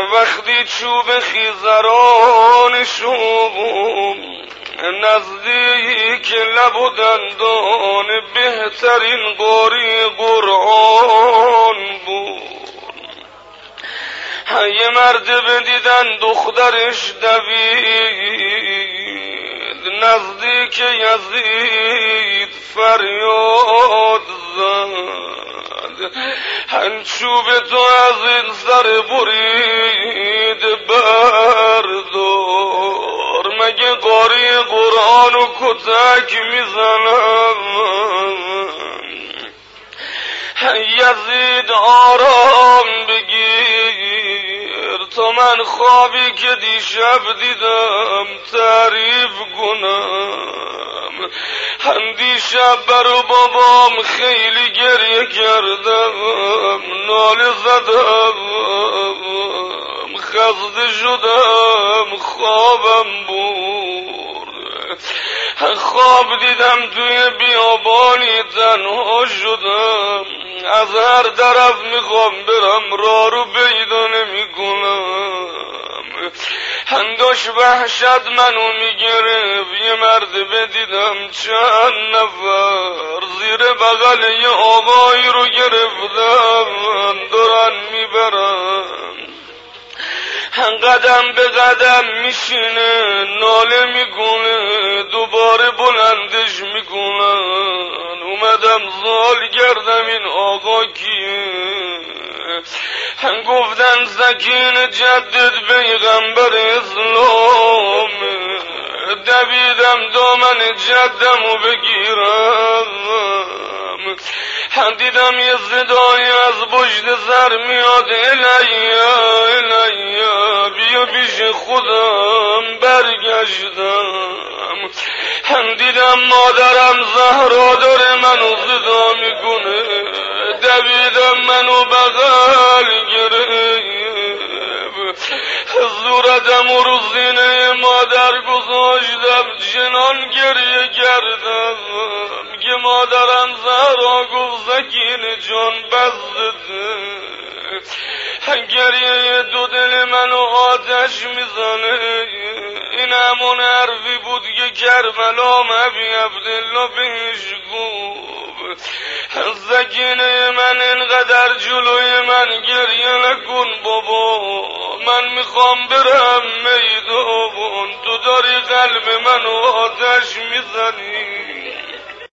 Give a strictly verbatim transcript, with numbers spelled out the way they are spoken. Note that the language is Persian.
وقتی چوب خیزرانشون نزدیک لب و دندان بهترین قاری قرآن بود، یه مرد بدیدن دخترش دوید نزدیک یزید فریاد زد، هنچوب تو از این سر برید بردار، مگه قاری قرآن و کتک میزنم؟ یزید آرام بگیر تا من خوابی که دیشب دیدم تعریف کنم. هم دیشب برو بابام خیلی گریه کردم، ناله زدم، خسته شدم، خوابم برد. خواب دیدم توی بیابانی تنها شدم، از هر طرف میخوام برم راه رو پیدا نمی کنم. هنداش وحشت منو میگرفت، یه مرد بدیدم چند نفر زیر بغل یه آقایی رو گرفتم دارن میبرن، قدم به قدم میشینه ناله میکنه، دوباره بلندش میکنن. اومدم زال کردم این آقا کیه، گفتن سکین جدد پیغمبر اسلام. دویدم دامن جدمو بگیرم، دیدم یه صدایی از پشت سر میاد، الیا الیا بیا پیش خودم. برگشتم دیدم مادرم زهرا داره منو صدا میکنه، دویدم منو بغل گرفت، صورتم و رو سینه مادر گذاشتم، جنان گریه کردم که مادرم زهرا گفت سکینه جان بزده، گریه دو دل منو آتش میزنه. این همون حرفی بود که کربلا ابی عبدالله بهش گفت، سکینه من اینقدر جلوی من گریه نکن بابا، من میخوام برم میدان، تو داری قلب منو آتش میزنی.